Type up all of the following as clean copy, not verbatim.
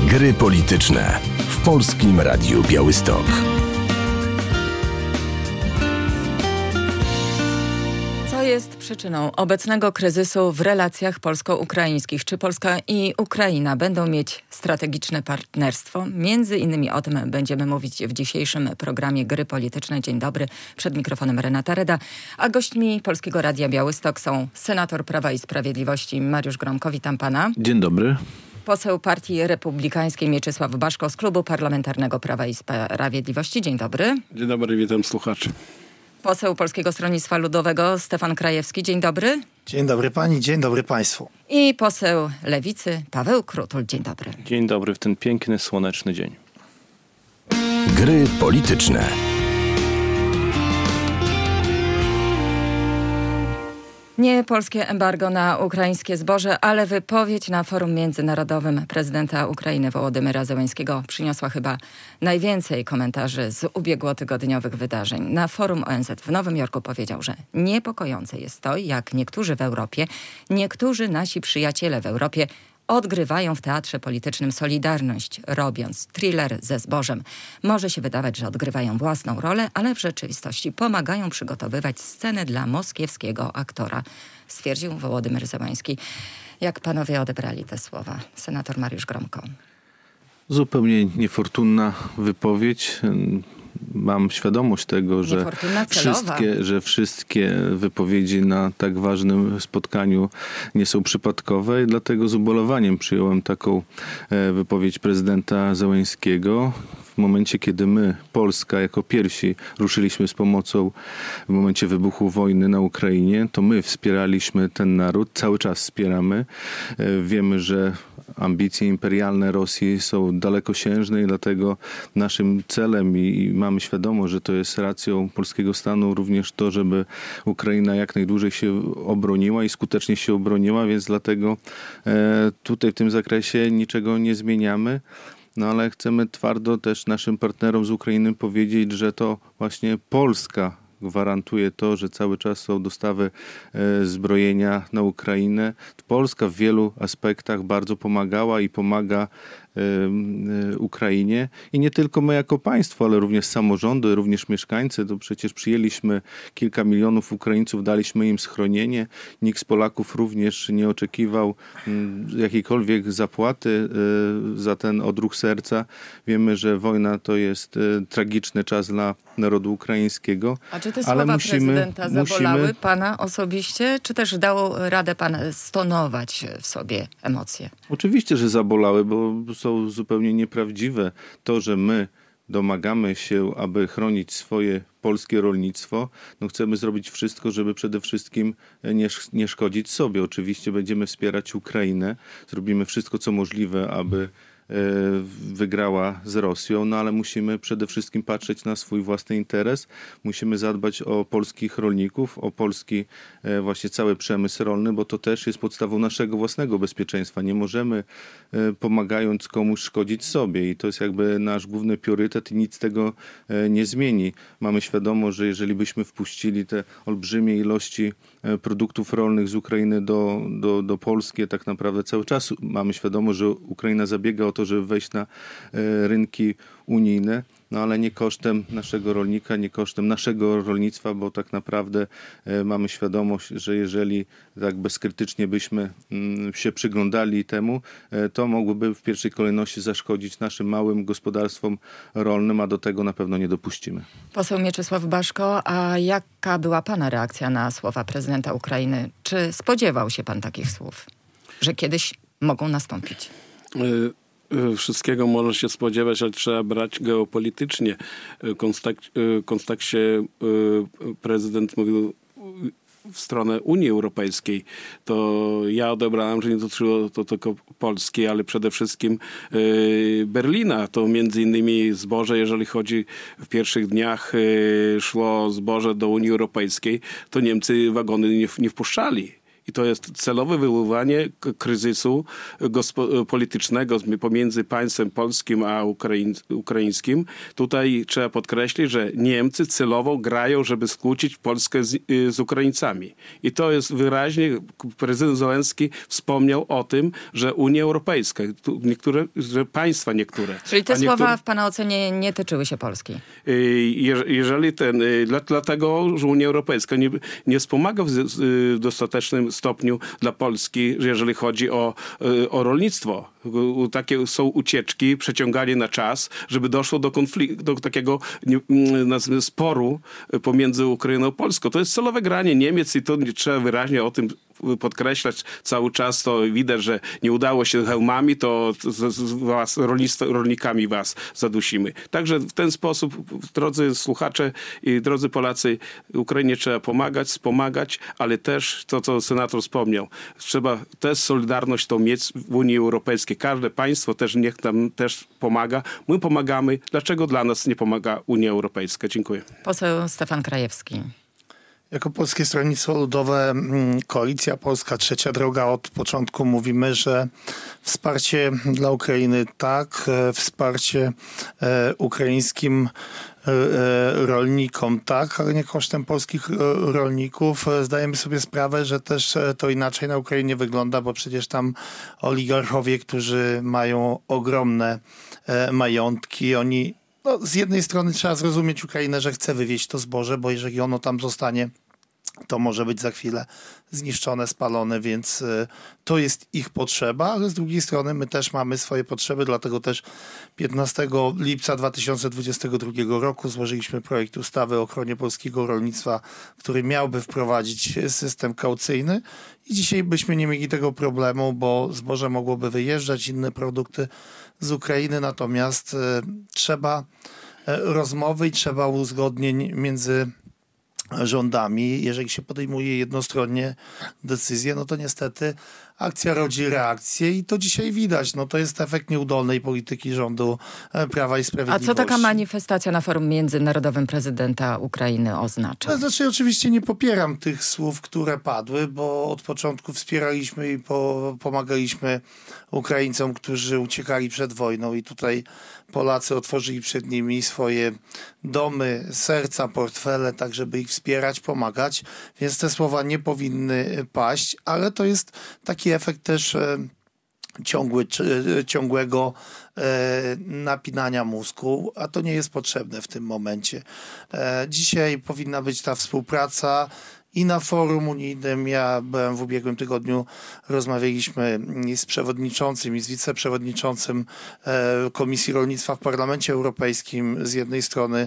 Gry polityczne w Polskim Radiu Białystok. Co jest przyczyną obecnego kryzysu w relacjach polsko-ukraińskich? Czy Polska i Ukraina będą mieć strategiczne partnerstwo? Między innymi o tym będziemy mówić w dzisiejszym programie Gry Polityczne. Dzień dobry, przed mikrofonem Renata Reda, a gośćmi Polskiego Radia Białystok są senator Prawa i Sprawiedliwości Mariusz Gromko. Witam pana. Dzień dobry. Poseł Partii Republikańskiej Mieczysław Baszko z Klubu Parlamentarnego Prawa i Sprawiedliwości. Dzień dobry. Dzień dobry, witam słuchaczy. Poseł Polskiego Stronnictwa Ludowego Stefan Krajewski. Dzień dobry. Dzień dobry pani, dzień dobry państwu. I poseł Lewicy Paweł Krutul. Dzień dobry. Dzień dobry w ten piękny, słoneczny dzień. Gry polityczne. Nie polskie embargo na ukraińskie zboże, ale wypowiedź na forum międzynarodowym prezydenta Ukrainy Wołodymyra Zełenskiego przyniosła chyba najwięcej komentarzy z ubiegłotygodniowych wydarzeń. Na forum ONZ w Nowym Jorku powiedział, że niepokojące jest to, jak niektórzy w Europie, niektórzy nasi przyjaciele w Europie odgrywają w teatrze politycznym solidarność, robiąc thriller ze zbożem. Może się wydawać, że odgrywają własną rolę, ale w rzeczywistości pomagają przygotowywać scenę dla moskiewskiego aktora, stwierdził Wołodymyr Zełenski. Jak panowie odebrali te słowa? Senator Mariusz Gromko. Zupełnie niefortunna wypowiedź. Mam świadomość tego, że wszystkie wypowiedzi na tak ważnym spotkaniu nie są przypadkowe i dlatego z ubolewaniem przyjąłem taką wypowiedź prezydenta Zełenskiego. W momencie, kiedy my, Polska, jako pierwsi ruszyliśmy z pomocą w momencie wybuchu wojny na Ukrainie, to my wspieraliśmy ten naród, cały czas wspieramy. Wiemy, że ambicje imperialne Rosji są dalekosiężne i dlatego naszym celem i mamy świadomość, że to jest racją polskiego stanu również to, żeby Ukraina jak najdłużej się obroniła i skutecznie się obroniła, więc dlatego tutaj w tym zakresie niczego nie zmieniamy. No ale chcemy twardo też naszym partnerom z Ukrainy powiedzieć, że to właśnie Polska gwarantuje to, że cały czas są dostawy zbrojenia na Ukrainę. Polska w wielu aspektach bardzo pomagała i pomaga Ukrainie. I nie tylko my jako państwo, ale również samorządy, również mieszkańcy. To przecież przyjęliśmy kilka milionów Ukraińców, daliśmy im schronienie. Nikt z Polaków również nie oczekiwał jakiejkolwiek zapłaty za ten odruch serca. Wiemy, że wojna to jest tragiczny czas dla narodu ukraińskiego. A czy te słowa prezydenta zabolały pana osobiście, czy też dało radę pan stonować w sobie emocje? Oczywiście, że zabolały, bo są zupełnie nieprawdziwe. To, że my domagamy się, aby chronić swoje polskie rolnictwo, no chcemy zrobić wszystko, żeby przede wszystkim nie szkodzić sobie. Oczywiście będziemy wspierać Ukrainę. Zrobimy wszystko, co możliwe, aby wygrała z Rosją, no ale musimy przede wszystkim patrzeć na swój własny interes. Musimy zadbać o polskich rolników, o polski właśnie cały przemysł rolny, bo to też jest podstawą naszego własnego bezpieczeństwa. Nie możemy pomagając komuś szkodzić sobie i to jest jakby nasz główny priorytet i nic tego nie zmieni. Mamy świadomość, że jeżeli byśmy wpuścili te olbrzymie ilości produktów rolnych z Ukrainy do Polski, tak naprawdę cały czas mamy świadomość, że Ukraina zabiega o to, żeby wejść na rynki unijne, no ale nie kosztem naszego rolnika, nie kosztem naszego rolnictwa, bo tak naprawdę mamy świadomość, że jeżeli tak bezkrytycznie byśmy się przyglądali temu, to mogłoby w pierwszej kolejności zaszkodzić naszym małym gospodarstwom rolnym, a do tego na pewno nie dopuścimy. Poseł Mieczysław Baszko, a jaka była pana reakcja na słowa prezydenta Ukrainy? Czy spodziewał się pan takich słów, że kiedyś mogą nastąpić? Wszystkiego można się spodziewać, ale trzeba brać geopolitycznie. W kontekście prezydent mówił w stronę Unii Europejskiej, to ja odebrałem, że nie dotyczyło to tylko Polski, ale przede wszystkim Berlina. To między innymi zboże, jeżeli chodzi w pierwszych dniach szło zboże do Unii Europejskiej, to Niemcy wagony nie wpuszczali. I to jest celowe wywoływanie kryzysu politycznego pomiędzy państwem polskim a ukraińskim. Tutaj trzeba podkreślić, że Niemcy celowo grają, żeby skłócić Polskę z Ukraińcami. I to jest wyraźnie, prezydent Zełenski wspomniał o tym, że Unia Europejska, że państwa niektóre... Czyli te słowa w pana ocenie nie tyczyły się Polski? Jeżeli dlatego, że Unia Europejska nie wspomaga w dostatecznym stopniu dla Polski, jeżeli chodzi o rolnictwo. Takie są ucieczki, przeciąganie na czas, żeby doszło do konfliktu, do takiego sporu pomiędzy Ukrainą a Polską. To jest celowe granie Niemiec i to trzeba wyraźnie o tym podkreślać cały czas. To widać, że nie udało się hełmami, to rolnikami was zadusimy. Także w ten sposób, drodzy słuchacze i drodzy Polacy, Ukrainie trzeba pomagać, wspomagać, ale też to, co senator wspomniał, trzeba też solidarność tą mieć w Unii Europejskiej. Każde państwo też niech tam też pomaga. My pomagamy. Dlaczego dla nas nie pomaga Unia Europejska? Dziękuję. Poseł Stefan Krajewski. Jako Polskie Stronnictwo Ludowe, Koalicja Polska, Trzecia Droga od początku mówimy, że wsparcie dla Ukrainy tak, wsparcie ukraińskim rolnikom tak, ale nie kosztem polskich rolników. Zdajemy sobie sprawę, że też to inaczej na Ukrainie wygląda, bo przecież tam oligarchowie, którzy mają ogromne majątki, oni z jednej strony trzeba zrozumieć Ukrainę, że chce wywieźć to zboże, bo jeżeli ono tam zostanie, to może być za chwilę zniszczone, spalone, więc to jest ich potrzeba, ale z drugiej strony my też mamy swoje potrzeby, dlatego też 15 lipca 2022 roku złożyliśmy projekt ustawy o ochronie polskiego rolnictwa, który miałby wprowadzić system kaucyjny i dzisiaj byśmy nie mieli tego problemu, bo zboże mogłoby wyjeżdżać, inne produkty z Ukrainy, natomiast trzeba rozmowy i trzeba uzgodnień między rządami. Jeżeli się podejmuje jednostronnie decyzję, no to niestety akcja rodzi reakcję i to dzisiaj widać. No to jest efekt nieudolnej polityki rządu Prawa i Sprawiedliwości. A co taka manifestacja na forum międzynarodowym prezydenta Ukrainy oznacza? To znaczy oczywiście nie popieram tych słów, które padły, bo od początku wspieraliśmy i pomagaliśmy Ukraińcom, którzy uciekali przed wojną i tutaj Polacy otworzyli przed nimi swoje domy, serca, portfele, tak żeby ich wspierać, pomagać, więc te słowa nie powinny paść, ale to jest taki efekt też ciągłego napinania mózgu, a to nie jest potrzebne w tym momencie. Dzisiaj powinna być ta współpraca i na forum unijnym. Ja byłem w ubiegłym tygodniu, rozmawialiśmy z przewodniczącym i z wiceprzewodniczącym Komisji Rolnictwa w Parlamencie Europejskim. Z jednej strony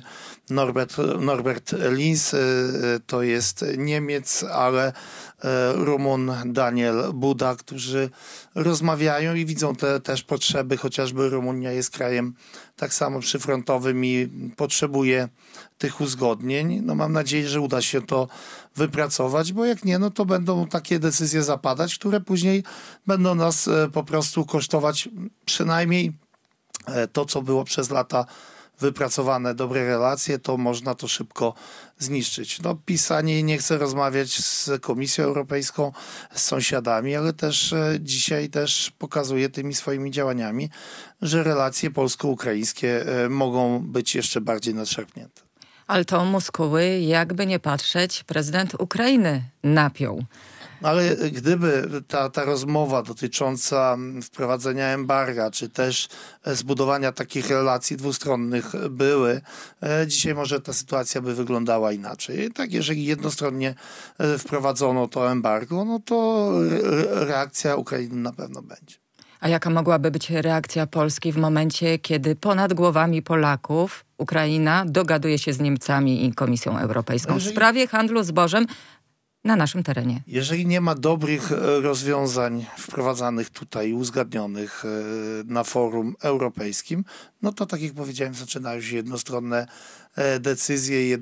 Norbert Linz, to jest Niemiec, ale Rumun Daniel Buda, którzy rozmawiają i widzą te też potrzeby, chociażby Rumunia jest krajem tak samo przyfrontowym i potrzebuje tych uzgodnień. No mam nadzieję, że uda się to wypracować, bo jak nie, no to będą takie decyzje zapadać, które później będą nas po prostu kosztować przynajmniej to, co było przez lata wypracowane, dobre relacje, to można to szybko zniszczyć. No PiS ani nie chce rozmawiać z Komisją Europejską, z sąsiadami, ale też dzisiaj też pokazuje tymi swoimi działaniami, że relacje polsko-ukraińskie mogą być jeszcze bardziej nadszarpnięte. Ale to muskuły, jakby nie patrzeć, prezydent Ukrainy napiął. Ale gdyby ta rozmowa dotycząca wprowadzenia embarga, czy też zbudowania takich relacji dwustronnych były, dzisiaj może ta sytuacja by wyglądała inaczej. Tak, jeżeli jednostronnie wprowadzono to embargo, no to reakcja Ukrainy na pewno będzie. A jaka mogłaby być reakcja Polski w momencie, kiedy ponad głowami Polaków Ukraina dogaduje się z Niemcami i Komisją Europejską w sprawie handlu zbożem na naszym terenie? Jeżeli nie ma dobrych rozwiązań wprowadzanych tutaj, uzgadnionych na forum europejskim, no to tak jak powiedziałem, zaczynają się jednostronne decyzje,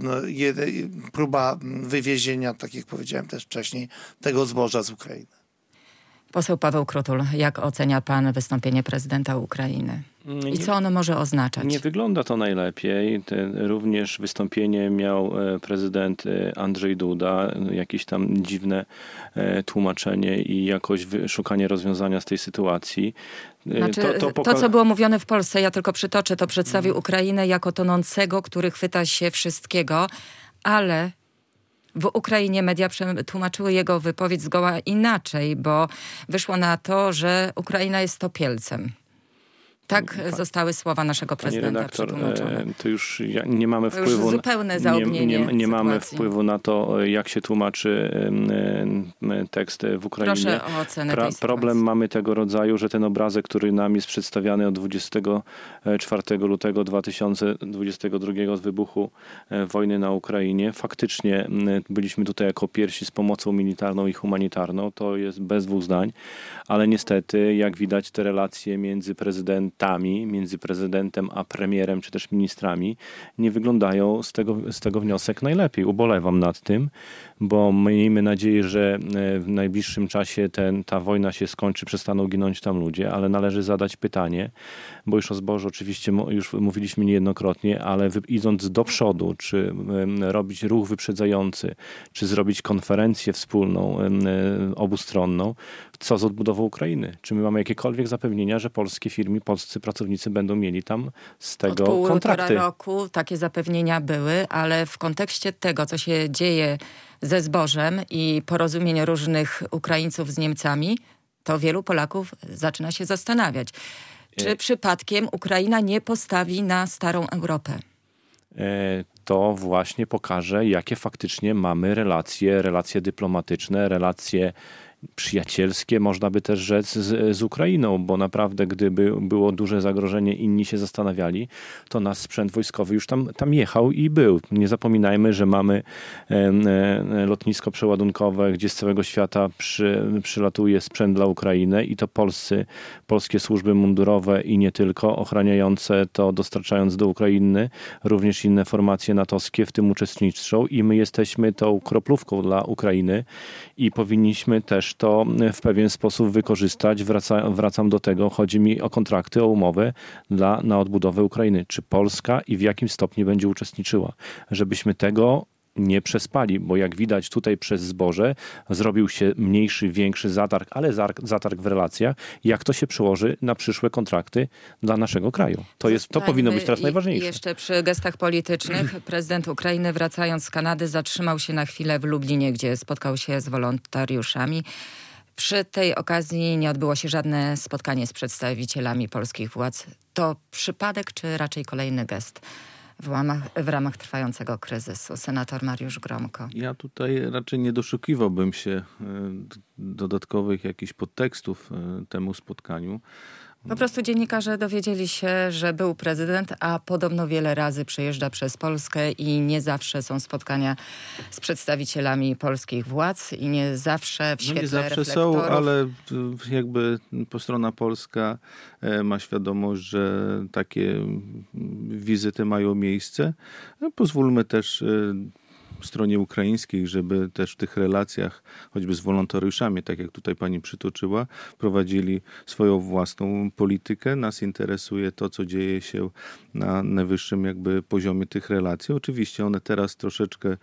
próba wywiezienia, tak jak powiedziałem też wcześniej, tego zboża z Ukrainy. Poseł Paweł Krutul, jak ocenia pan wystąpienie prezydenta Ukrainy? I co ono może oznaczać? Nie wygląda to najlepiej. Również wystąpienie miał prezydent Andrzej Duda, jakieś tam dziwne tłumaczenie i jakoś szukanie rozwiązania z tej sytuacji. Znaczy, to, co było mówione w Polsce, ja tylko przytoczę, to przedstawił Ukrainę jako tonącego, który chwyta się wszystkiego, ale w Ukrainie media tłumaczyły jego wypowiedź zgoła inaczej, bo wyszło na to, że Ukraina jest topielcem. Tak zostały słowa naszego prezydenta przetłumaczone. To już nie mamy to wpływu. Już zupełne zaognienie nie mamy wpływu na to, jak się tłumaczy tekst w Ukrainie. Proszę o ocenę tej sytuacji. Problem mamy tego rodzaju, że ten obrazek, który nam jest przedstawiany od 24 lutego 2022 od wybuchu wojny na Ukrainie, faktycznie byliśmy tutaj jako pierwsi z pomocą militarną i humanitarną. To jest bez dwóch zdań, ale niestety, jak widać, te relacje między prezydentem a premierem, czy też ministrami, nie wyglądają z tego wniosek najlepiej. Ubolewam nad tym, bo miejmy nadzieję, że w najbliższym czasie ta wojna się skończy, przestaną ginąć tam ludzie, ale należy zadać pytanie, bo już o zbożu oczywiście już mówiliśmy niejednokrotnie, ale idąc do przodu, czy robić ruch wyprzedzający, czy zrobić konferencję wspólną, obustronną, co z odbudową Ukrainy? Czy my mamy jakiekolwiek zapewnienia, że polskie firmy, polscy pracownicy będą mieli tam z tego kontrakty? Od półtora roku takie zapewnienia były, ale w kontekście tego, co się dzieje ze zbożem i porozumień różnych Ukraińców z Niemcami, to wielu Polaków zaczyna się zastanawiać, czy przypadkiem Ukraina nie postawi na starą Europę. To właśnie pokaże, jakie faktycznie mamy relacje dyplomatyczne, relacje przyjacielskie, można by też rzec, z Ukrainą, bo naprawdę gdyby było duże zagrożenie, inni się zastanawiali, to nasz sprzęt wojskowy już tam jechał i był. Nie zapominajmy, że mamy lotnisko przeładunkowe, gdzie z całego świata przylatuje sprzęt dla Ukrainy i to polskie służby mundurowe i nie tylko, ochraniające to, dostarczając do Ukrainy, również inne formacje natowskie w tym uczestniczą i my jesteśmy tą kroplówką dla Ukrainy i powinniśmy też to w pewien sposób wykorzystać. Wracam do tego. Chodzi mi o kontrakty, o umowę na odbudowę Ukrainy. Czy Polska i w jakim stopniu będzie uczestniczyła? Żebyśmy tego nie przespali, bo jak widać tutaj przez zboże zrobił się mniejszy, większy zatarg, ale zatarg w relacjach. Jak to się przełoży na przyszłe kontrakty dla naszego kraju? To powinno być teraz najważniejsze. I jeszcze przy gestach politycznych prezydent Ukrainy, wracając z Kanady, zatrzymał się na chwilę w Lublinie, gdzie spotkał się z wolontariuszami. Przy tej okazji nie odbyło się żadne spotkanie z przedstawicielami polskich władz. To przypadek, czy raczej kolejny gest w ramach trwającego kryzysu? Senator Mariusz Gromko. Ja tutaj raczej nie doszukiwałbym się dodatkowych jakichś podtekstów temu spotkaniu. Po prostu dziennikarze dowiedzieli się, że był prezydent, a podobno wiele razy przejeżdża przez Polskę i nie zawsze są spotkania z przedstawicielami polskich władz i nie zawsze w świetle reflektorów. Nie zawsze są, ale jakby strona polska ma świadomość, że takie wizyty mają miejsce. Pozwólmy też stronie ukraińskiej, żeby też w tych relacjach, choćby z wolontariuszami, tak jak tutaj pani przytoczyła, prowadzili swoją własną politykę. Nas interesuje to, co dzieje się na najwyższym jakby poziomie tych relacji. Oczywiście one teraz troszeczkę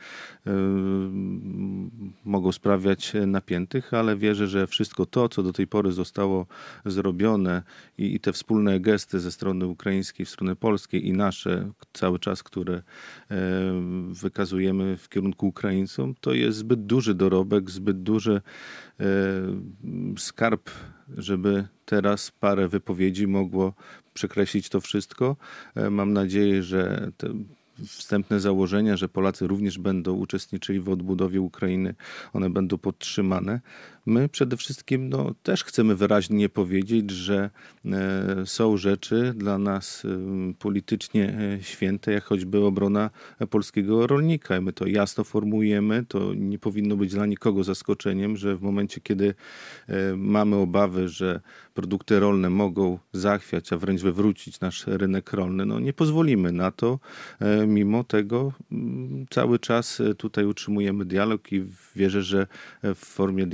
mogą sprawiać napiętych, ale wierzę, że wszystko to, co do tej pory zostało zrobione i te wspólne gesty ze strony ukraińskiej, w stronę polskiej i nasze cały czas, które wykazujemy w kierunku Ukraińcom, to jest zbyt duży dorobek, zbyt duży skarb, żeby teraz parę wypowiedzi mogło przekreślić to wszystko. Mam nadzieję, że te wstępne założenia, że Polacy również będą uczestniczyli w odbudowie Ukrainy, one będą podtrzymane. My przede wszystkim też chcemy wyraźnie powiedzieć, że są rzeczy dla nas politycznie święte, jak choćby obrona polskiego rolnika. My to jasno formułujemy, to nie powinno być dla nikogo zaskoczeniem, że w momencie, kiedy mamy obawy, że produkty rolne mogą zachwiać, a wręcz wywrócić nasz rynek rolny, nie pozwolimy na to. Mimo tego cały czas tutaj utrzymujemy dialog i wierzę, że w formie dialogu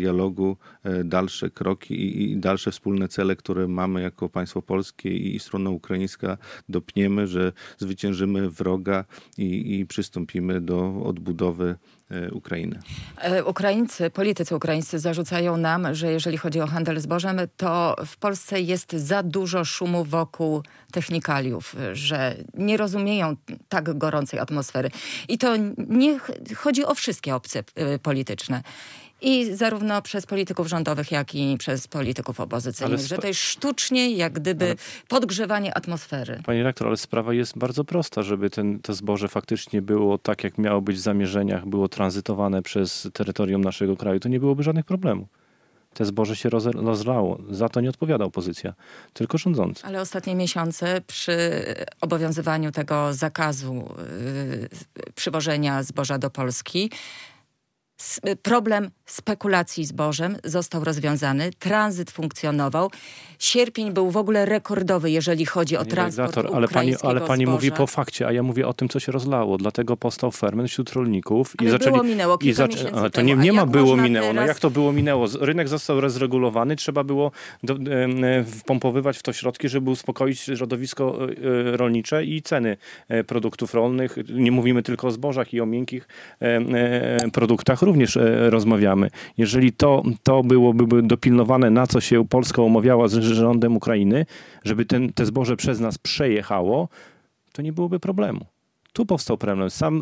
kierunku dalsze kroki i dalsze wspólne cele, które mamy jako państwo polskie i strona ukraińska dopniemy, że zwyciężymy wroga i przystąpimy do odbudowy Ukrainy. Politycy ukraińscy zarzucają nam, że jeżeli chodzi o handel zbożem, to w Polsce jest za dużo szumu wokół technikaliów, że nie rozumieją tak gorącej atmosfery. I to nie chodzi o wszystkie opcje polityczne. I zarówno przez polityków rządowych, jak i przez polityków opozycyjnych, że to jest sztucznie, jak gdyby podgrzewanie atmosfery. Pani rektor, ale sprawa jest bardzo prosta, żeby to zboże faktycznie było tak, jak miało być w zamierzeniach, było tranzytowane przez terytorium naszego kraju, to nie byłoby żadnych problemów. Te zboże się rozlało. Za to nie odpowiada opozycja, tylko rządzący. Ale ostatnie miesiące przy obowiązywaniu tego zakazu przywożenia zboża do Polski problem spekulacji zbożem został rozwiązany, tranzyt funkcjonował. Sierpień był w ogóle rekordowy, jeżeli chodzi o transport ukraińskiego ale pani zboża. mówi po fakcie, a ja mówię o tym, co się rozlało. Dlatego powstał ferment wśród rolników. Minęło kilka miesięcy temu. To nie ma było minęło. Teraz... No jak to było minęło? Rynek został rozregulowany, trzeba było wpompowywać w to środki, żeby uspokoić środowisko rolnicze i ceny produktów rolnych. Nie mówimy tylko o zbożach i o miękkich produktach również rozmawiamy. Jeżeli to byłoby dopilnowane, na co się Polska umawiała z rządem Ukrainy, żeby te zboże przez nas przejechało, to nie byłoby problemu. Tu powstał problem. Sam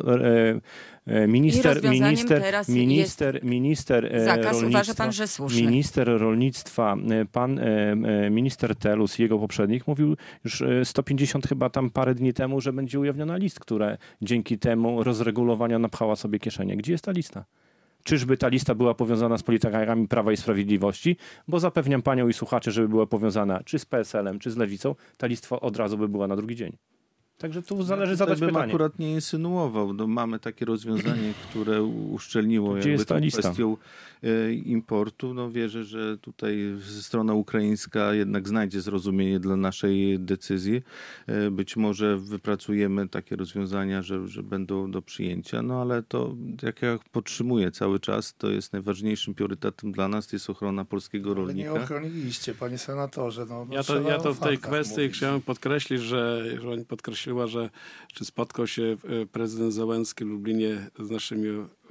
minister rolnictwa, pan minister Telus i jego poprzednik mówił już 150 chyba tam parę dni temu, że będzie ujawniona list, która dzięki temu rozregulowania napchała sobie kieszenie. Gdzie jest ta lista? Czyżby ta lista była powiązana z politykami Prawa i Sprawiedliwości? Bo zapewniam panią i słuchaczy, żeby była powiązana czy z PSL-em, czy z Lewicą, ta lista od razu by była na drugi dzień. Także tu zależy zadać pytanie. Bym akurat nie insynuował. No, mamy takie rozwiązanie, które uszczelniło kwestią importu. No, wierzę, że tutaj strona ukraińska jednak znajdzie zrozumienie dla naszej decyzji. Być może wypracujemy takie rozwiązania, że będą do przyjęcia. No ale to, jak ja podtrzymuję cały czas, to jest najważniejszym priorytetem dla nas, to jest ochrona polskiego rolnika. Ale nie ochroniliście, panie senatorze. Ja to w tej kwestii chciałem podkreślić, że oni podkreśliła, że czy spotkał się prezydent Zełenski w Lublinie z naszymi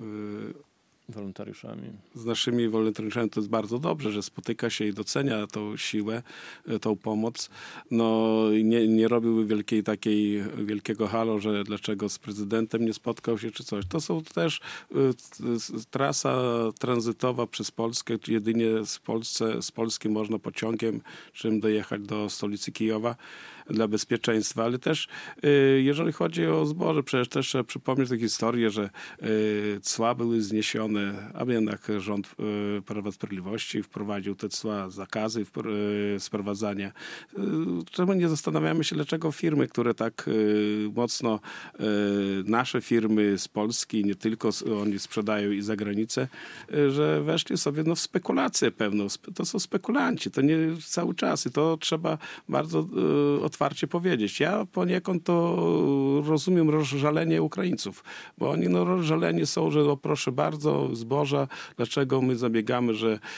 wolontariuszami. To jest bardzo dobrze, że spotyka się i docenia tą siłę, tą pomoc. No nie robiłby wielkiego halo, że dlaczego z prezydentem nie spotkał się czy coś. To są też trasa tranzytowa przez Polskę. Jedynie z Polski można pociągiem czym dojechać do stolicy Kijowa dla bezpieczeństwa, ale też jeżeli chodzi o zboże, przecież też trzeba przypomnieć tę historię, że cła były zniesione, a jednak rząd Prawa i Sprawiedliwości wprowadził te cła, zakazy sprowadzania. Czemu nie zastanawiamy się, dlaczego firmy, które tak mocno, nasze firmy z Polski, nie tylko oni sprzedają i za granicę, że weszli sobie w spekulację pewną. To są spekulanci, to nie cały czas i to trzeba bardzo otwarcie powiedzieć. Ja poniekąd to rozumiem rozżalenie Ukraińców, bo oni rozżaleni są, że proszę bardzo, zboża, dlaczego my zabiegamy,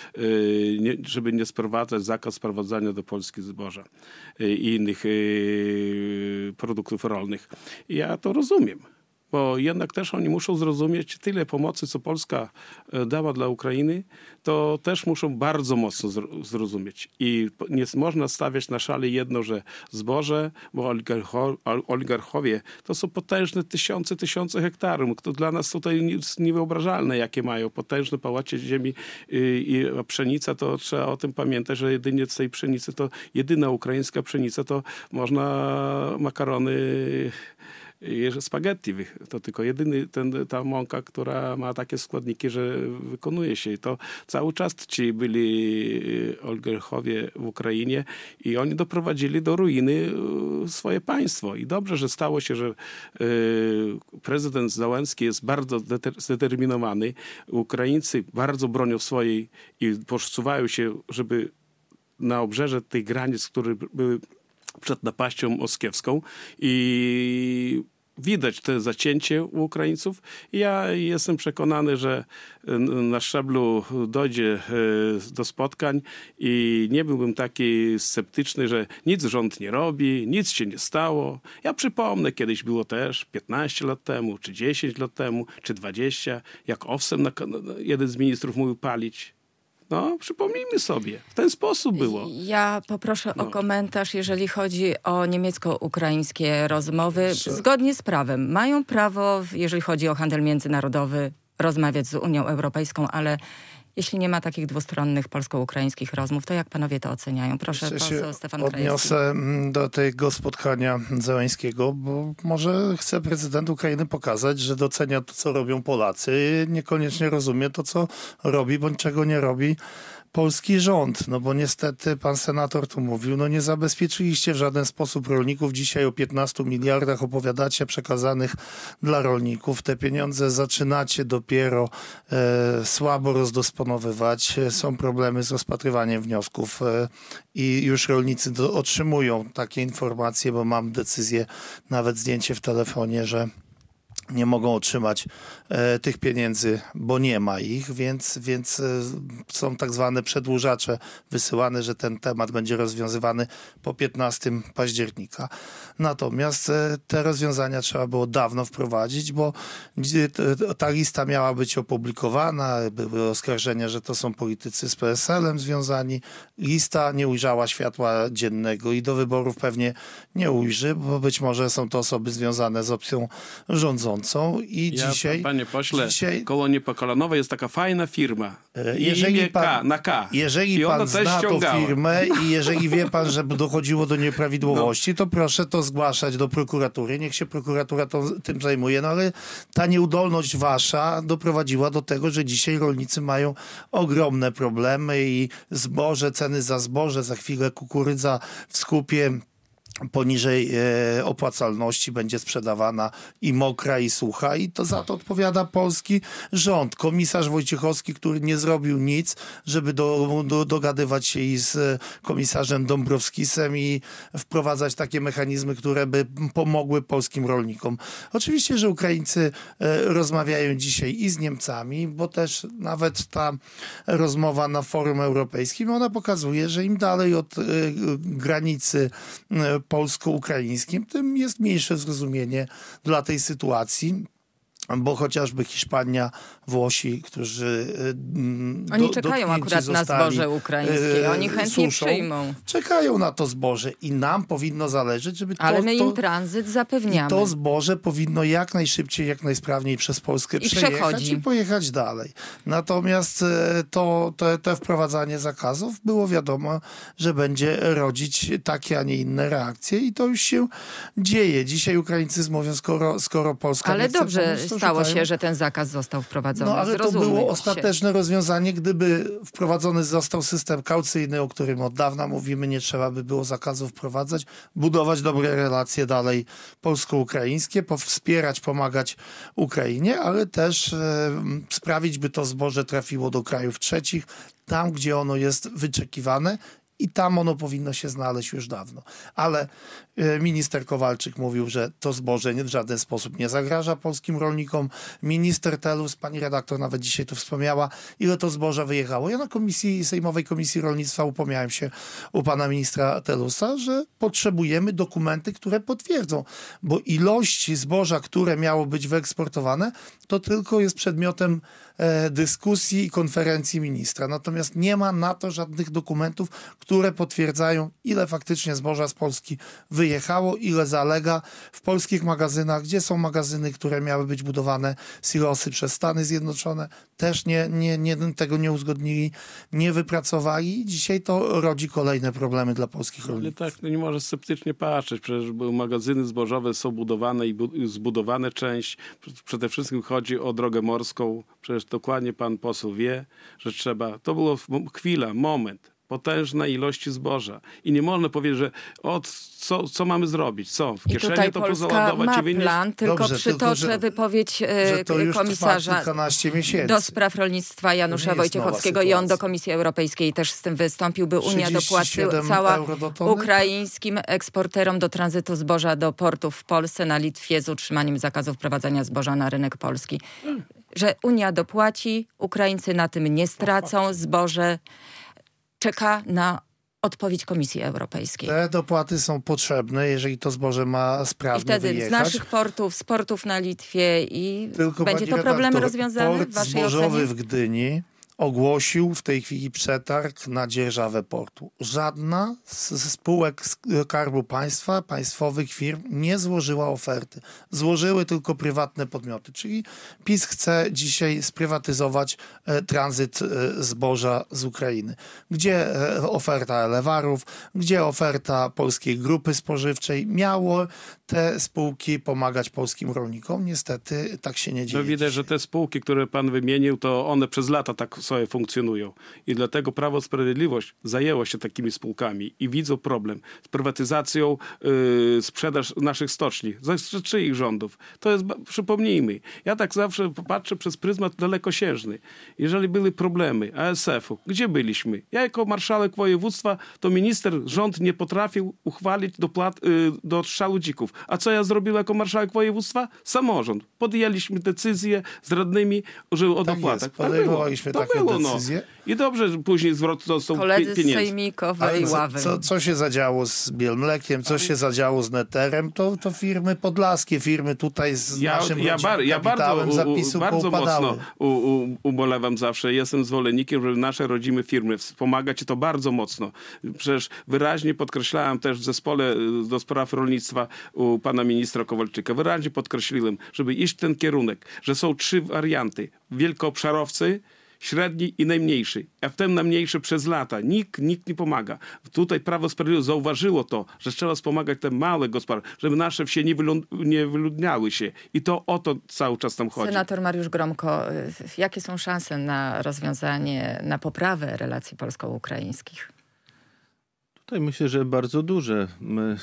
żeby nie sprowadzać, zakaz sprowadzania do Polski zboża i innych produktów rolnych. Ja to rozumiem. Bo jednak też oni muszą zrozumieć tyle pomocy, co Polska dała dla Ukrainy, to też muszą bardzo mocno zrozumieć. I nie można stawiać na szali jedno, że zboże, bo oligarchowie to są potężne tysiące hektarów. To dla nas tutaj jest niewyobrażalne, jakie mają potężne pałacie ziemi a pszenica, to trzeba o tym pamiętać, że jedynie z tej pszenicy, to jedyna ukraińska pszenica, to można makarony spaghetti. To tylko jedyny ta mąka, która ma takie składniki, że wykonuje się. I to cały czas ci byli oligarchowie w Ukrainie i oni doprowadzili do ruiny swoje państwo. I dobrze, że stało się, że prezydent Zełenski jest bardzo zdeterminowany. Ukraińcy bardzo bronią swojej i posuwają się, żeby na obrzeże tych granic, które były przed napaścią moskiewską i widać to zacięcie u Ukraińców. Ja jestem przekonany, że na szczeblu dojdzie do spotkań i nie byłbym taki sceptyczny, że nic rząd nie robi, nic się nie stało. Ja przypomnę, kiedyś było też 15 lat temu, czy 10 lat temu, czy 20, jak owsem jeden z ministrów mówił palić. No, przypomnijmy sobie. W ten sposób było. Ja poproszę o komentarz, jeżeli chodzi o niemiecko-ukraińskie rozmowy. Zgodnie z prawem mają prawo, jeżeli chodzi o handel międzynarodowy, rozmawiać z Unią Europejską, ale jeśli nie ma takich dwustronnych polsko-ukraińskich rozmów, to jak panowie to oceniają? Proszę, poseł Stefan Krajewski. Odniosę do tego spotkania Zełańskiego, bo może chce prezydent Ukrainy pokazać, że docenia to, co robią Polacy, niekoniecznie rozumie to, co robi, bądź czego nie robi polski rząd. No bo niestety pan senator tu mówił, no nie zabezpieczyliście w żaden sposób rolników. Dzisiaj o 15 miliardach opowiadacie przekazanych dla rolników. Te pieniądze zaczynacie dopiero słabo rozdysponowywać. Są problemy z rozpatrywaniem wniosków i już rolnicy otrzymują takie informacje, bo mam decyzję, nawet zdjęcie w telefonie, że nie mogą otrzymać tych pieniędzy, bo nie ma ich, więc są tak zwane przedłużacze wysyłane, że ten temat będzie rozwiązywany po 15 października. Natomiast te rozwiązania trzeba było dawno wprowadzić, bo ta lista miała być opublikowana, były oskarżenia, że to są politycy z PSL-em związani. Lista nie ujrzała światła dziennego i do wyborów pewnie nie ujrzy, bo być może są to osoby związane z opcją rządzącą i dzisiaj... Panie pośle, Kolonie Pokolanowe jest taka fajna firma. Jeżeli pan, na K. Jeżeli pan zna tą firmę i jeżeli wie pan, że dochodziło do nieprawidłowości, to proszę to zgłaszać do prokuratury. Niech się prokuratura tym zajmuje. No ale ta nieudolność wasza doprowadziła do tego, że dzisiaj rolnicy mają ogromne problemy i ceny za zboże, za chwilę kukurydza w skupie poniżej opłacalności będzie sprzedawana i mokra, i sucha, i to za to odpowiada polski rząd. Komisarz Wojciechowski, który nie zrobił nic, żeby dogadywać się i z komisarzem Dąbrowskisem i wprowadzać takie mechanizmy, które by pomogły polskim rolnikom. Oczywiście, że Ukraińcy rozmawiają dzisiaj i z Niemcami, bo też nawet ta rozmowa na forum europejskim, ona pokazuje, że im dalej od granicy polsko-ukraińskim, tym jest mniejsze zrozumienie dla tej sytuacji, bo chociażby Hiszpania, Włosi, którzy oni czekają akurat na zboże ukraińskie. Oni chętnie przyjmą. Czekają na to zboże i nam powinno zależeć, żeby ale my im tranzyt zapewniamy. I to zboże powinno jak najszybciej, jak najsprawniej przez Polskę przejechać i pojechać dalej. Natomiast to wprowadzanie zakazów było wiadomo, że będzie rodzić takie, a nie inne reakcje i to już się dzieje. Dzisiaj Ukraińcy mówią, skoro Polska ale nie chce dobrze stało się, że ten zakaz został wprowadzony. No ale to było ostateczne rozwiązanie, gdyby wprowadzony został system kaucyjny, o którym od dawna mówimy, nie trzeba by było zakazu wprowadzać, budować dobre relacje dalej polsko-ukraińskie, wspierać, pomagać Ukrainie, ale też sprawić, by to zboże trafiło do krajów trzecich, tam gdzie ono jest wyczekiwane i tam ono powinno się znaleźć już dawno. Ale minister Kowalczyk mówił, że to zboże w żaden sposób nie zagraża polskim rolnikom. Minister Telus, pani redaktor nawet dzisiaj tu wspomniała, ile to zboża wyjechało. Ja na Sejmowej Komisji Rolnictwa upomniałem się u pana ministra Telusa, że potrzebujemy dokumenty, które potwierdzą, bo ilości zboża, które miało być wyeksportowane, to tylko jest przedmiotem dyskusji i konferencji ministra. Natomiast nie ma na to żadnych dokumentów, które potwierdzają, ile faktycznie zboża z Polski wyjechało, ile zalega w polskich magazynach, gdzie są magazyny, które miały być budowane, silosy przez Stany Zjednoczone, też tego nie uzgodnili, nie wypracowali. Dzisiaj to rodzi kolejne problemy dla polskich rolników. Ale tak, nie może sceptycznie patrzeć, przecież magazyny zbożowe są budowane i zbudowane część. Przede wszystkim chodzi o drogę morską. Przecież dokładnie pan poseł wie, że trzeba, to było chwila, moment. potężne ilości zboża. I nie można powiedzieć, że co mamy zrobić? Co? W I kieszeni tutaj to Polska pozaladować ma i wynieść? plan, tylko Dobrze, przytoczę tylko, wypowiedź że to już komisarza trwa kilkanaście miesięcy. do spraw rolnictwa Janusza To nie jest nowa Wojciechowskiego i on do sytuacja. Komisji Europejskiej też z tym wystąpił, by Unia 37 dopłacała euro do tony? ukraińskim eksporterom do tranzytu zboża do portów w Polsce na Litwie z utrzymaniem zakazu wprowadzania zboża na rynek polski. Że Unia dopłaci, Ukraińcy na tym nie stracą, zboże czeka na odpowiedź Komisji Europejskiej. Te dopłaty są potrzebne, jeżeli to zboże ma I sprawnie wtedy wyjechać. z naszych portów, z portów na Litwie i Tylko, będzie pani to problem redaktor, rozwiązany w Port waszej zbożowy ocenie? w Gdyni ogłosił w tej chwili przetarg na dzierżawę portu. Żadna z spółek Skarbu Państwa, państwowych firm nie złożyła oferty. Złożyły tylko prywatne podmioty. Czyli PiS chce dzisiaj sprywatyzować tranzyt zboża z Ukrainy. Gdzie oferta elewarów, gdzie oferta Polskiej Grupy Spożywczej. Miało te spółki pomagać polskim rolnikom. Niestety tak się nie dzieje. No widać, że te spółki, które pan wymienił, to one przez lata tak sobie funkcjonują. I dlatego Prawo i Sprawiedliwość zajęło się takimi spółkami i widzą problem z prywatyzacją, sprzedaż naszych stoczni. Za czyich rządów? To jest, przypomnijmy, ja tak zawsze patrzę przez pryzmat dalekosiężny. Jeżeli były problemy ASF-u, gdzie byliśmy? Ja jako marszałek województwa, to minister, rząd nie potrafił uchwalić do odstrzału dzików. A co ja zrobiłem jako marszałek województwa? Samorząd. Podjęliśmy decyzję z radnymi, że o Tak dopłatach. jest, podejmowaliśmy takie decyzje. I dobrze, że później zwrot dostał Koledzy z pieniędzy. sejmikowej ławy. Co się zadziało z Bielmlekiem, co się zadziało z Neterem, to firmy podlaskie, firmy tutaj z naszym kapitałem zapisu bardzo poupadały. mocno ubolewam zawsze. Jestem zwolennikiem, żeby nasze rodzime firmy wspomagać i to bardzo mocno. Przecież wyraźnie podkreślałem też w zespole do spraw rolnictwa u pana ministra Kowalczyka. Wyraźnie podkreśliłem, żeby iść w ten kierunek, że są 3 warianty. Wielkoobszarowcy, średni i najmniejszy. A w tym najmniejszy przez lata. Nikt nie pomaga. Tutaj Prawo i Sprawiedliwość zauważyło to, że trzeba wspomagać te małe gospodarstwa, żeby nasze wsie nie wyludniały się. I to o to cały czas tam chodzi. Senator Mariusz Gromko, jakie są szanse na rozwiązanie, na poprawę relacji polsko-ukraińskich? Tutaj myślę, że bardzo duże. My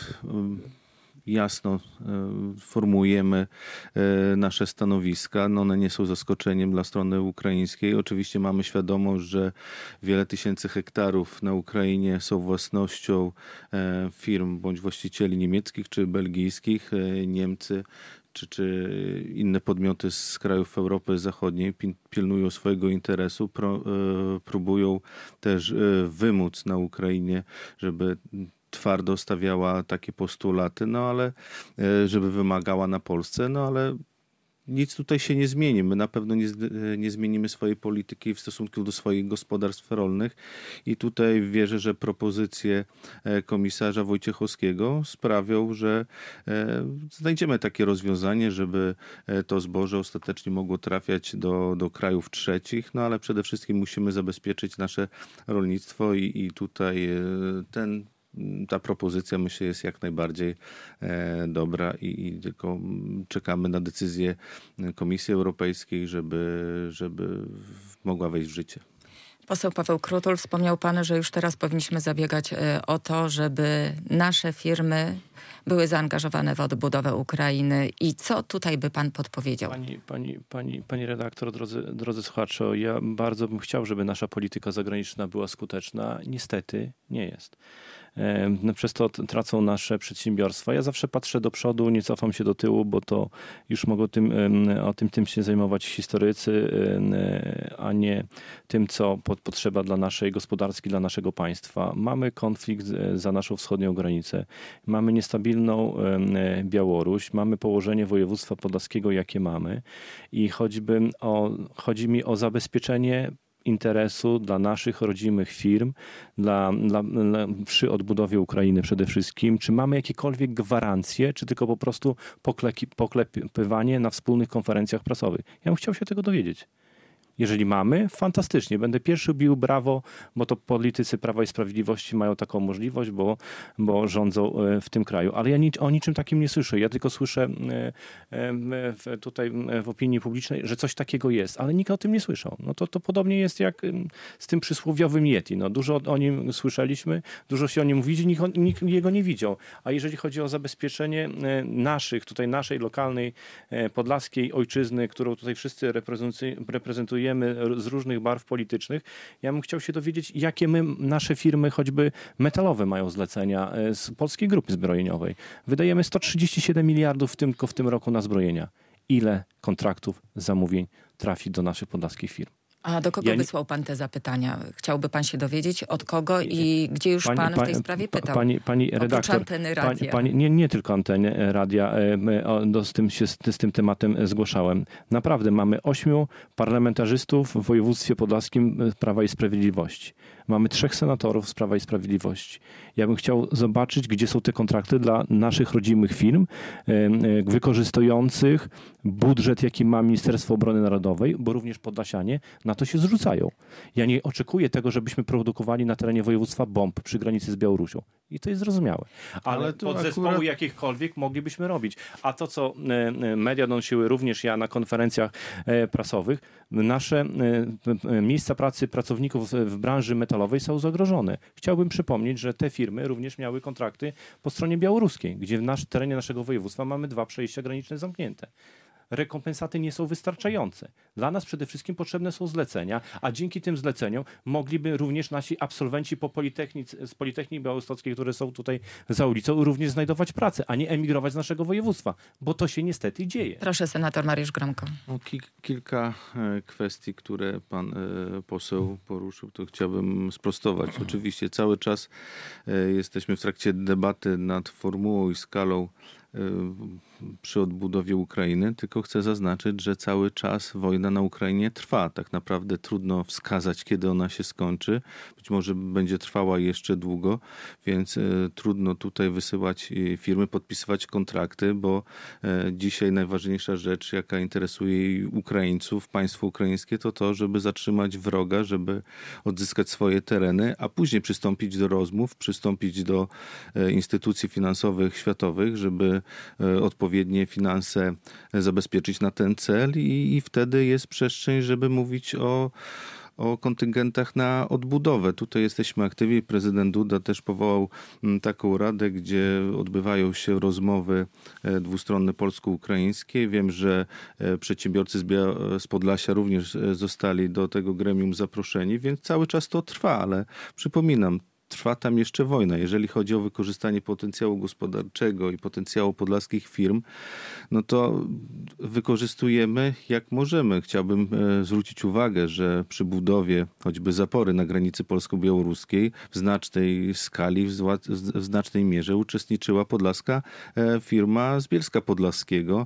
jasno formułujemy nasze stanowiska. No one nie są zaskoczeniem dla strony ukraińskiej. Oczywiście mamy świadomość, że wiele tysięcy hektarów na Ukrainie są własnością firm bądź właścicieli niemieckich czy belgijskich. Niemcy czy inne podmioty z krajów Europy Zachodniej pilnują swojego interesu, próbują też wymóc na Ukrainie, żeby twardo stawiała takie postulaty, no ale żeby wymagała na Polsce, no ale nic tutaj się nie zmieni. My na pewno nie zmienimy swojej polityki w stosunku do swoich gospodarstw rolnych i tutaj wierzę, że propozycje komisarza Wojciechowskiego sprawią, że znajdziemy takie rozwiązanie, żeby to zboże ostatecznie mogło trafiać do krajów trzecich, no ale przede wszystkim musimy zabezpieczyć nasze rolnictwo i tutaj ta propozycja, myślę, jest jak najbardziej dobra i tylko czekamy na decyzję Komisji Europejskiej, żeby mogła wejść w życie. Poseł Paweł Krutul, wspomniał pan, że już teraz powinniśmy zabiegać o to, żeby nasze firmy były zaangażowane w odbudowę Ukrainy. I co tutaj by pan podpowiedział? Pani redaktor, drodzy słuchacze, ja bardzo bym chciał, żeby nasza polityka zagraniczna była skuteczna. Niestety nie jest. Przez to tracą nasze przedsiębiorstwa. Ja zawsze patrzę do przodu, nie cofam się do tyłu, bo to już mogą tym się zajmować historycy, a nie tym, co potrzeba dla naszej gospodarki, dla naszego państwa. Mamy konflikt za naszą wschodnią granicę. Mamy niestabilną Białoruś. Mamy położenie województwa podlaskiego, jakie mamy. I chodzi mi o zabezpieczenie interesu dla naszych rodzimych firm, przy odbudowie Ukrainy przede wszystkim. Czy mamy jakiekolwiek gwarancje, czy tylko po prostu poklepywanie na wspólnych konferencjach prasowych? Ja bym chciał się tego dowiedzieć. Jeżeli mamy, fantastycznie. Będę pierwszy bił brawo, bo to politycy Prawa i Sprawiedliwości mają taką możliwość, bo rządzą w tym kraju. Ale ja o niczym takim nie słyszę. Ja tylko słyszę tutaj w opinii publicznej, że coś takiego jest, ale nikt o tym nie słyszał. No to podobnie jest jak z tym przysłowiowym Yeti. No, dużo o nim słyszeliśmy, dużo się o nim mówi, nikt jego nie widział. A jeżeli chodzi o zabezpieczenie naszej lokalnej podlaskiej ojczyzny, którą tutaj wszyscy reprezentujemy z różnych barw politycznych, ja bym chciał się dowiedzieć, jakie nasze firmy, choćby metalowe, mają zlecenia z Polskiej Grupy Zbrojeniowej. Wydajemy 137 miliardów tylko w tym roku na zbrojenia. Ile kontraktów, zamówień trafi do naszych podlaskich firm? A do kogo wysłał pan te zapytania? Chciałby pan się dowiedzieć, od kogo i gdzie już pan w tej sprawie pytał? Pani redaktor, anteny radia. Nie tylko anteny radia z tym tematem zgłaszałem. Naprawdę mamy 8 parlamentarzystów w województwie podlaskim Prawa i Sprawiedliwości. Mamy 3 senatorów z Prawa i Sprawiedliwości. Ja bym chciał zobaczyć, gdzie są te kontrakty dla naszych rodzimych firm wykorzystujących budżet, jaki ma Ministerstwo Obrony Narodowej, bo również Podlasianie na to się zrzucają. Ja nie oczekuję tego, żebyśmy produkowali na terenie województwa bomb przy granicy z Białorusią. I to jest zrozumiałe. Ale podzespołu jakichkolwiek moglibyśmy robić. A to, co media donosiły, również ja na konferencjach prasowych, nasze miejsca pracy pracowników w branży metalowej są zagrożone. Chciałbym przypomnieć, że te firmy również miały kontrakty po stronie białoruskiej, gdzie w terenie naszego województwa mamy 2 przejścia graniczne zamknięte. Rekompensaty nie są wystarczające. Dla nas przede wszystkim potrzebne są zlecenia, a dzięki tym zleceniom mogliby również nasi absolwenci z Politechniki Białostockiej, które są tutaj za ulicą, również znajdować pracę, a nie emigrować z naszego województwa, bo to się niestety dzieje. Proszę, senator Mariusz Gromko. Kilka kwestii, które pan poseł poruszył, to chciałbym sprostować. Oczywiście cały czas jesteśmy w trakcie debaty nad formułą i skalą przy odbudowie Ukrainy, tylko chcę zaznaczyć, że cały czas wojna na Ukrainie trwa. Tak naprawdę trudno wskazać, kiedy ona się skończy. Być może będzie trwała jeszcze długo, więc trudno tutaj wysyłać firmy, podpisywać kontrakty, bo dzisiaj najważniejsza rzecz, jaka interesuje Ukraińców, państwo ukraińskie, to to, żeby zatrzymać wroga, żeby odzyskać swoje tereny, a później przystąpić do rozmów, przystąpić do instytucji finansowych światowych, żeby odpowiednie finanse zabezpieczyć na ten cel i wtedy jest przestrzeń, żeby mówić o kontyngentach na odbudowę. Tutaj jesteśmy aktywni. Prezydent Duda też powołał taką radę, gdzie odbywają się rozmowy dwustronne polsko-ukraińskie. Wiem, że przedsiębiorcy z Podlasia również zostali do tego gremium zaproszeni, więc cały czas to trwa, ale przypominam, trwa tam jeszcze wojna. Jeżeli chodzi o wykorzystanie potencjału gospodarczego i potencjału podlaskich firm, no to wykorzystujemy jak możemy. Chciałbym zwrócić uwagę, że przy budowie choćby zapory na granicy polsko-białoruskiej w znacznej skali, w znacznej mierze uczestniczyła podlaska firma z Bielska Podlaskiego.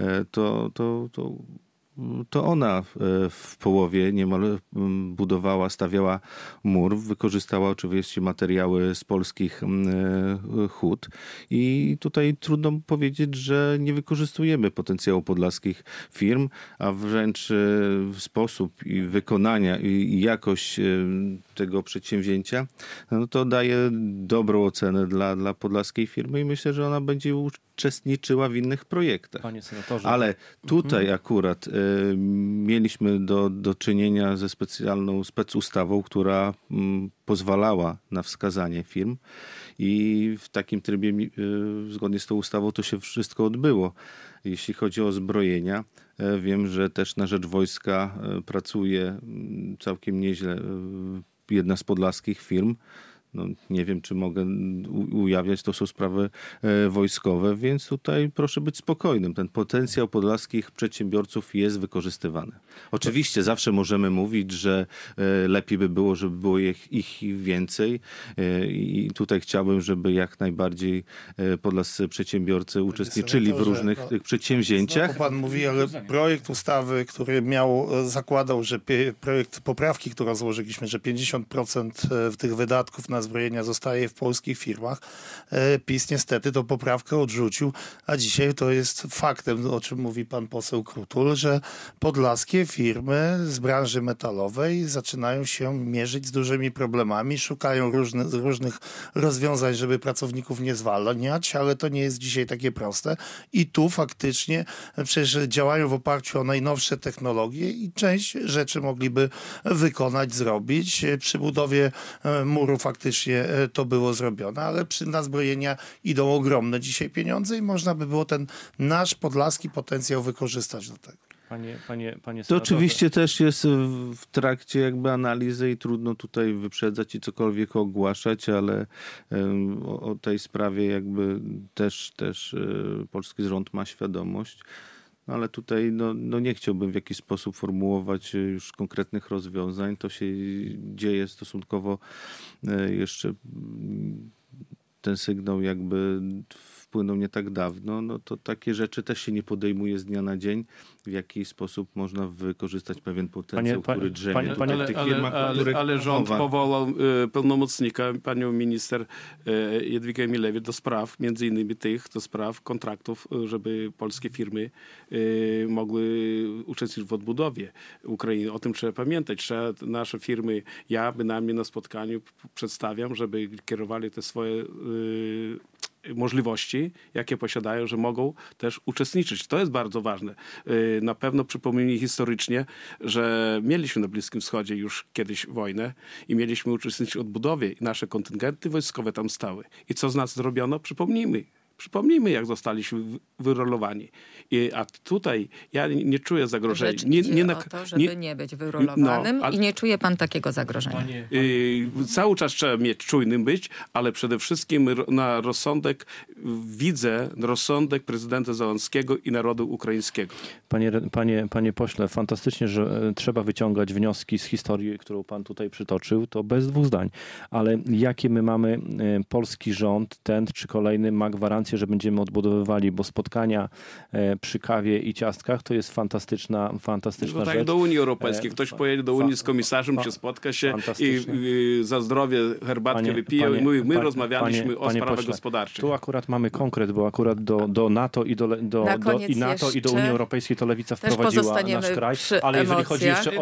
To ona w połowie niemal budowała, stawiała mur, wykorzystała oczywiście materiały z polskich hut i tutaj trudno powiedzieć, że nie wykorzystujemy potencjału podlaskich firm, a wręcz sposób i wykonania i jakość tego przedsięwzięcia, no to daje dobrą ocenę dla podlaskiej firmy i myślę, że ona będzie uczestniczyła w innych projektach. Panie senatorze. Ale tutaj akurat mieliśmy do czynienia ze specjalną specustawą, która pozwalała na wskazanie firm i w takim trybie zgodnie z tą ustawą to się wszystko odbyło. Jeśli chodzi o zbrojenia, wiem, że też na rzecz wojska pracuje całkiem nieźle jedna z podlaskich firm. No, nie wiem, czy mogę ujawniać, to są sprawy wojskowe, więc tutaj proszę być spokojnym. Ten potencjał podlaskich przedsiębiorców jest wykorzystywany. Oczywiście zawsze możemy mówić, że lepiej by było, żeby było ich więcej i tutaj chciałbym, żeby jak najbardziej podlascy przedsiębiorcy uczestniczyli w różnych tych przedsięwzięciach. Pan mówi, ale projekt ustawy, który zakładał, że projekt poprawki, którą złożyliśmy, że 50% tych wydatków na na zbrojenia zostaje w polskich firmach. PiS niestety tę poprawkę odrzucił, a dzisiaj to jest faktem, o czym mówi pan poseł Krutul, że podlaskie firmy z branży metalowej zaczynają się mierzyć z dużymi problemami, szukają różnych rozwiązań, żeby pracowników nie zwalniać, ale to nie jest dzisiaj takie proste. I tu faktycznie przecież działają w oparciu o najnowsze technologie i część rzeczy mogliby wykonać, zrobić. Przy budowie muru faktycznie to było zrobione, ale na zbrojenia idą ogromne dzisiaj pieniądze i można by było ten nasz podlaski potencjał wykorzystać do tego. Panie To senatorze. oczywiście też jest w trakcie jakby analizy i trudno tutaj wyprzedzać i cokolwiek ogłaszać, ale o tej sprawie jakby też polski rząd ma świadomość. No ale tutaj nie chciałbym w jakiś sposób formułować już konkretnych rozwiązań. To się dzieje stosunkowo jeszcze ten sygnał jakby wpłynął nie tak dawno, no to takie rzeczy też się nie podejmuje z dnia na dzień, w jaki sposób można wykorzystać pewien potencjał, który drzemie w tych firmach, ale rząd powołał pełnomocnika, panią minister Jadwigę Emilewicz do spraw, między innymi do spraw kontraktów, żeby polskie firmy mogły uczestniczyć w odbudowie Ukrainy. O tym trzeba pamiętać. Nasze firmy, ja bynajmniej na spotkaniu przedstawiam, żeby kierowali te swoje możliwości, jakie posiadają, że mogą też uczestniczyć. To jest bardzo ważne. Na pewno przypomnijmy historycznie, że mieliśmy na Bliskim Wschodzie już kiedyś wojnę i mieliśmy uczestniczyć w odbudowie i nasze kontyngenty wojskowe tam stały. I co z nas zrobiono? Przypomnijmy, jak zostaliśmy wyrolowani. A tutaj ja nie czuję zagrożenia. O to, żeby nie być wyrolowanym i nie czuje pan takiego zagrożenia. Cały czas trzeba mieć czujnym być, ale przede wszystkim na rozsądek widzę rozsądek prezydenta Zełenskiego i narodu ukraińskiego. Panie pośle, fantastycznie, że trzeba wyciągać wnioski z historii, którą pan tutaj przytoczył, to bez dwóch zdań. Ale jakie my mamy, polski rząd, ten czy kolejny ma gwarancję, że będziemy odbudowywali, bo spotkania przy kawie i ciastkach to jest fantastyczna rzecz. Tak do Unii Europejskiej. Ktoś pojedzie do Unii z komisarzem, się spotka się i za zdrowie herbatkę wypije i mówi, my rozmawialiśmy o sprawach gospodarczych. Tu akurat mamy konkret, bo akurat do NATO i do Unii Europejskiej to Lewica wprowadziła nasz kraj. Ale jeżeli chodzi jeszcze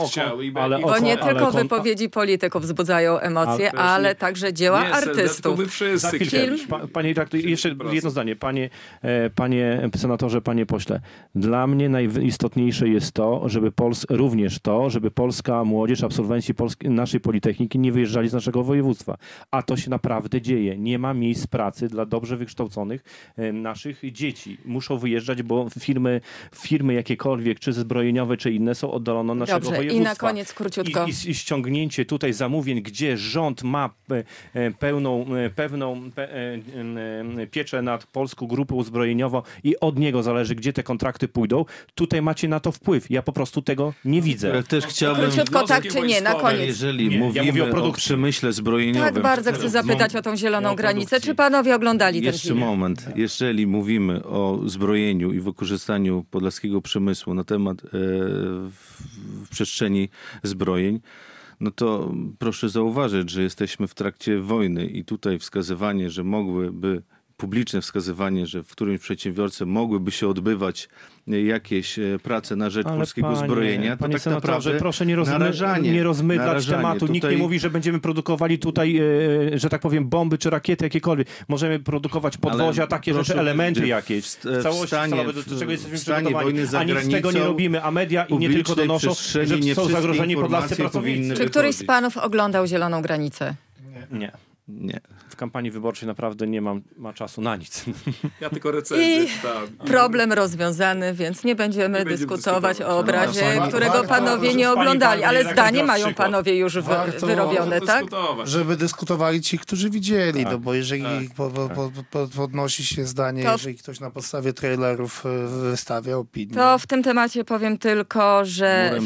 bo nie tylko wypowiedzi polityków wzbudzają emocje, ale także dzieła artystów. My wszyscy Panie redaktor, jeszcze jedno zdanie. Panie senatorze, panie pośle. Dla mnie najistotniejsze jest to, żeby polska młodzież, absolwenci naszej Politechniki nie wyjeżdżali z naszego województwa. A to się naprawdę dzieje. Nie ma miejsc pracy dla dobrze wykształconych naszych dzieci. Muszą wyjeżdżać, bo firmy jakiekolwiek, czy zbrojeniowe, czy inne są oddalone od naszego województwa. I na koniec króciutko. I ściągnięcie tutaj zamówień, gdzie rząd ma pewną pieczę nad polską grupą uzbrojeniową i od niego zależy, gdzie te kontrakty pójdą. Tutaj macie na to wpływ. Ja po prostu tego nie widzę. Ja też chciałbym... Króciutko tak czy nie, na koniec. Jeżeli mówimy o przemyśle zbrojeniowym... Tak bardzo chcę zapytać o tą zieloną granicę. Czy panowie oglądali ten film? Jeszcze moment. Jeżeli mówimy o zbrojeniu i wykorzystaniu podlaskiego przemysłu na temat w przestrzeni zbrojeń, no to proszę zauważyć, że jesteśmy w trakcie wojny i tutaj wskazywanie, że publiczne wskazywanie, że w którymś przedsiębiorce mogłyby się odbywać jakieś prace na rzecz polskiego zbrojenia, to tak naprawdę proszę nie rozmydlać tematu. Nikt nie mówi, że będziemy produkowali tutaj, że tak powiem, bomby czy rakiety jakiekolwiek. Możemy produkować podwozia, takie rzeczy, elementy jakieś. W całości do czego jesteśmy przygotowani. A nic z tego nie robimy, a media i nie tylko donoszą, że są zagrożeni podlascy pracownicy. Czy któryś z panów oglądał Zieloną granicę? Nie. W kampanii wyborczej naprawdę nie ma czasu na nic. Ja tylko recenzję czytałem. Problem rozwiązany, więc nie będziemy dyskutować o obrazie, którego panowie nie oglądali, ale zdanie mają panowie już wyrobione, tak? Żeby dyskutowali ci, którzy widzieli, no bo jeżeli podnosi się zdanie, jeżeli ktoś na podstawie trailerów wystawia opinię. To w tym temacie powiem tylko, że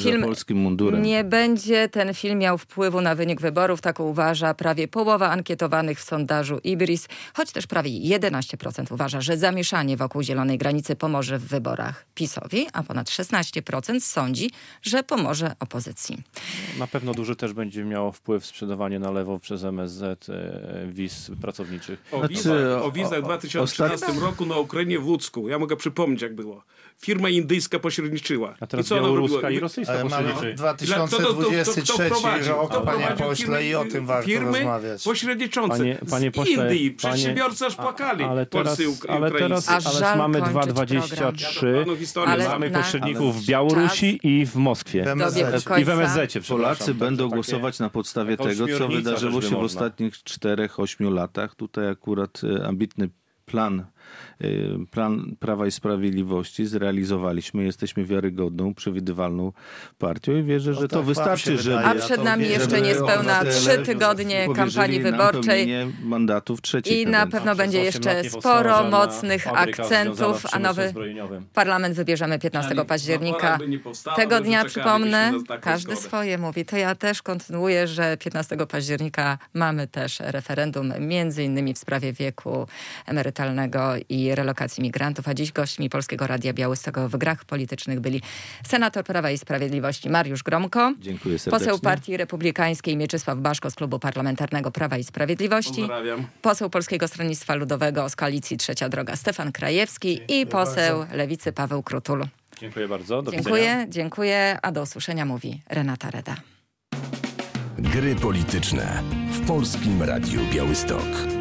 nie będzie ten film miał wpływu na wynik wyborów, tak uważa prawie połowa ankietowanych w sondażu. sondażu Ibris, choć też prawie 11% uważa, że zamieszanie wokół zielonej granicy pomoże w wyborach PiS-owi, a ponad 16% sądzi, że pomoże opozycji. Na pewno duży też będzie miało wpływ sprzedawanie na lewo przez MSZ wiz pracowniczych. O wizach w 2013 roku na Ukrainie w Łódzku. Ja mogę przypomnieć, jak było. Firma indyjska pośredniczyła. A teraz I co ona białoruska robiła? i rosyjska Ale mamy pośredniczy. 2023 rok, panie pośle, i o tym warto firmy rozmawiać. pośredniczące Panie z pośle, Indii. Przedsiębiorcy aż płakali. Ale mamy 2,23. Mamy pośredników w Białorusi i w Moskwie. I w MSZ-cie. Polacy będą głosować na podstawie tego, co wydarzyło się w ostatnich 4-8 latach. Tutaj akurat ambitny plan Prawa i Sprawiedliwości zrealizowaliśmy. Jesteśmy wiarygodną, przewidywalną partią i wierzę, że to wystarczy, żeby... A przed nami jeszcze niespełna 3 tygodnie kampanii wyborczej mandatów i na pewno będzie jeszcze sporo mocnych akcentów, a nowy parlament wybierzemy 15 października. Tego dnia, przypomnę, każdy swoje mówi. To ja też kontynuuję, że 15 października mamy też referendum, między innymi w sprawie wieku emerytalnego i relokacji migrantów, a dziś gośćmi Polskiego Radia Białystok w grach politycznych byli senator Prawa i Sprawiedliwości Mariusz Gromko, dziękuję serdecznie, poseł Partii Republikańskiej Mieczysław Baszko z Klubu Parlamentarnego Prawa i Sprawiedliwości, pozdrawiam, poseł Polskiego Stronnictwa Ludowego z Koalicji Trzecia Droga Stefan Krajewski i poseł bardzo Lewicy Paweł Krutul. Dziękuję bardzo. Do widzenia. Dziękuję, a do usłyszenia mówi Renata Reda. Gry polityczne w Polskim Radiu Białystok.